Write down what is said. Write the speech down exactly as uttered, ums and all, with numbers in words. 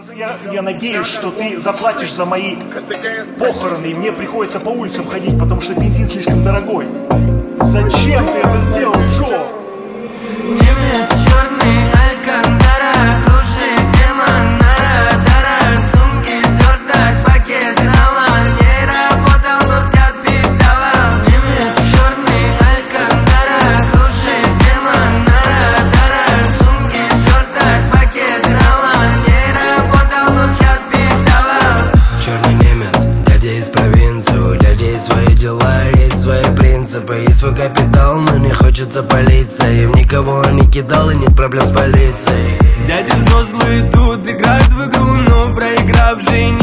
Я, я надеюсь, что ты заплатишь за мои похороны, и мне приходится по улицам ходить, потому что бензин слишком дорогой. Зачем ты это сделал, Джо? Немец черный, Алькантара, кружит демон на радарах. Сумки, сверток, пакет, налан. Не работал, но взгляд педалом. Немец черный, Алькантара, кружит демон на радарах. Сумки, сверток, пакет, налан. Не работал, но взгляд педалом. Черный немец, дядя из провинции. У дяди есть свои дела, есть свои принципы, есть свой капитал, но не хочется палиться. Им никого не кидал и нет проблем с полицией. Дяди взрослые тут играют в игру, но проигравшие не